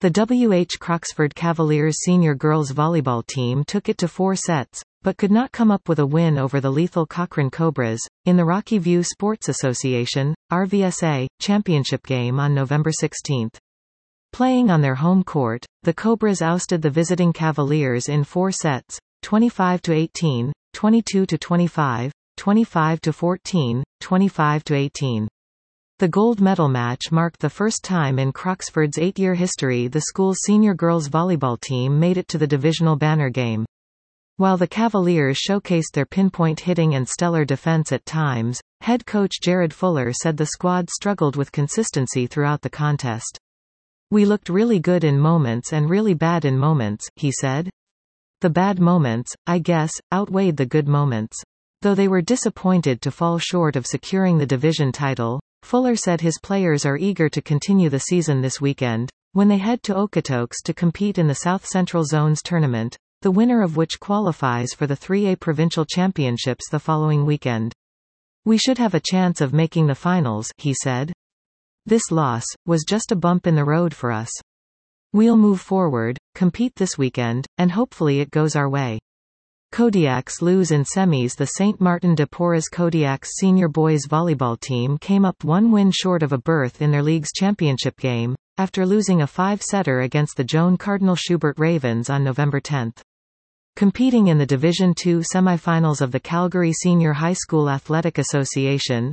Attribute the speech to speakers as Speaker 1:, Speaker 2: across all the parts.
Speaker 1: The W.H. Croxford Cavaliers senior girls volleyball team took it to 4 sets, but could not come up with a win over the lethal Cochrane Cobras, in the Rocky View Sports Association, RVSA, championship game on November 16. Playing on their home court, the Cobras ousted the visiting Cavaliers in 4 sets, 25-18, 22-25, 25-14, 25-18. The gold medal match marked the first time in Croxford's 8-year history the school's senior girls volleyball team made it to the divisional banner game. While the Cavaliers showcased their pinpoint hitting and stellar defense at times, head coach Jared Fuller said the squad struggled with consistency throughout the contest. "We looked really good in moments and really bad in moments," he said. "The bad moments, I guess, outweighed the good moments. Though they were disappointed to fall short of securing the division title, Fuller said his players are eager to continue the season this weekend, when they head to Okotoks to compete in the South Central Zones tournament, the winner of which qualifies for the 3A Provincial Championships the following weekend. We should have a chance of making the finals," he said. "This loss was just a bump in the road for us. We'll move forward, compete this weekend, and hopefully it goes our way." Kodiaks lose in semis. The St. Martin de Porres Kodiaks senior boys volleyball team came up 1 win short of a berth in their league's championship game, after losing a 5-setter against the Joan Cardinal Schubert Ravens on November 10. Competing in the Division II semifinals of the Calgary Senior High School Athletic Association,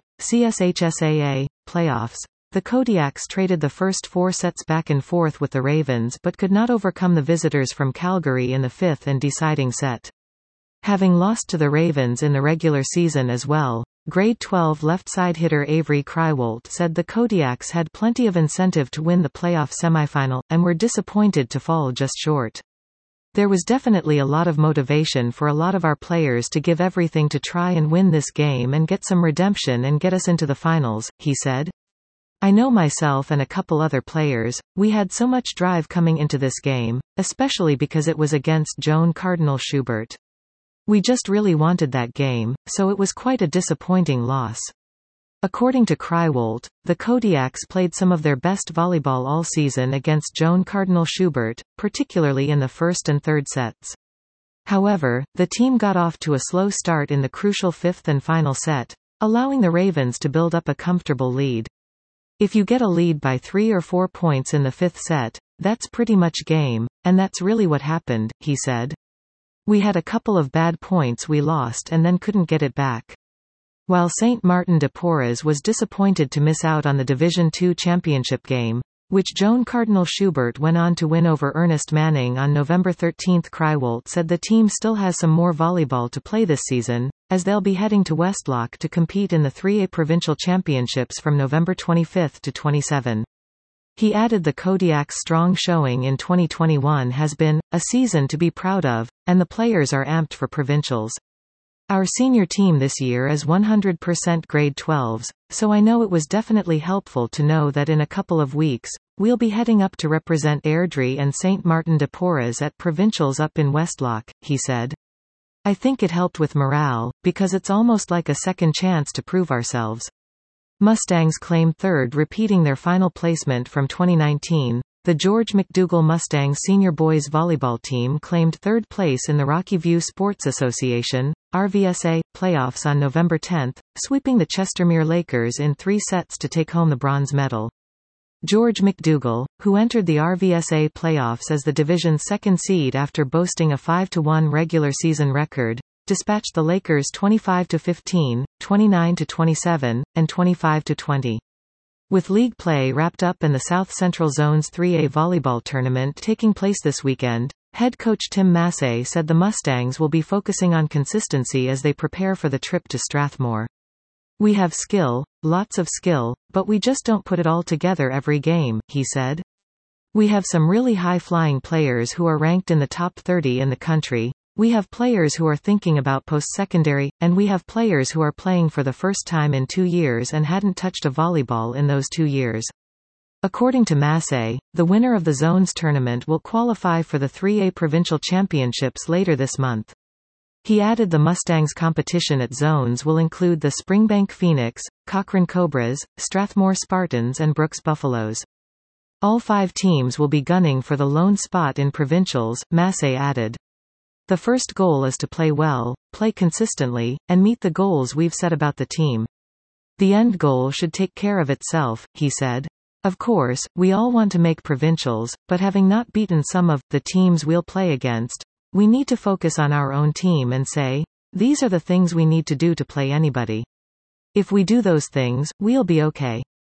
Speaker 1: CSHSAA, playoffs, the Kodiaks traded the first 4 sets back and forth with the Ravens but could not overcome the visitors from Calgary in the 5th and deciding set. Having lost to the Ravens in the regular season as well, Grade 12 left-side hitter Avery Krywalt said the Kodiaks had plenty of incentive to win the playoff semifinal, and were disappointed to fall just short. "There was definitely a lot of motivation for a lot of our players to give everything to try and win this game and get some redemption and get us into the finals," he said. "I know myself and a couple other players, we had so much drive coming into this game, especially because it was against Joan Cardinal Schubert. We just really wanted that game, so it was quite a disappointing loss." According to Krywalt, the Kodiaks played some of their best volleyball all season against Joan Cardinal Schubert, particularly in the first and third sets. However, the team got off to a slow start in the crucial 5th and final set, allowing the Ravens to build up a comfortable lead. "If you get a lead by 3 or 4 points in the 5th set, that's pretty much game, and that's really what happened," he said. "We had a couple of bad points we lost and then couldn't get it back." While St. Martin de Porres was disappointed to miss out on the Division II championship game, which Joan Cardinal Schubert went on to win over Ernest Manning on November 13, Krywalt said the team still has some more volleyball to play this season, as they'll be heading to Westlock to compete in the 3A Provincial Championships from November 25 to 27. He added the Kodiaks' strong showing in 2021 has been a season to be proud of, and the players are amped for provincials. "Our senior team this year is 100% grade 12s, so I know it was definitely helpful to know that in a couple of weeks, we'll be heading up to represent Airdrie and St. Martin de Porres at provincials up in Westlock," he said. "I think it helped with morale, because it's almost like a second chance to prove ourselves." Mustangs claim 3rd, repeating their final placement from 2019. The George McDougall Mustangs senior boys volleyball team claimed 3rd place in the Rocky View Sports Association, RVSA, playoffs on November 10, sweeping the Chestermere Lakers in 3 sets to take home the bronze medal. George McDougall, who entered the RVSA playoffs as the division's 2nd seed after boasting a 5-1 regular season record, dispatched the Lakers 25-15, 29-27, and 25-20. With league play wrapped up and the South Central Zone's 3A volleyball tournament taking place this weekend, head coach Tim Massey said the Mustangs will be focusing on consistency as they prepare for the trip to Strathmore. "We have skill, lots of skill, but we just don't put it all together every game," he said. "We have some really high-flying players who are ranked in the top 30 in the country. We have players who are thinking about post-secondary, and we have players who are playing for the first time in 2 years and hadn't touched a volleyball in those 2 years." According to Massey, the winner of the Zones tournament will qualify for the 3A Provincial Championships later this month. He added the Mustangs' competition at Zones will include the Springbank Phoenix, Cochrane Cobras, Strathmore Spartans and Brooks Buffaloes. All 5 teams will be gunning for the lone spot in provincials, Massey added. The first goal is to play well, play consistently, and meet the goals we've set about the team. The end goal should take care of itself, he said. Of course, we all want to make provincials, but having not beaten some of the teams we'll play against, we need to focus on our own team and say, these are the things we need to do to play anybody. If we do those things, we'll be okay.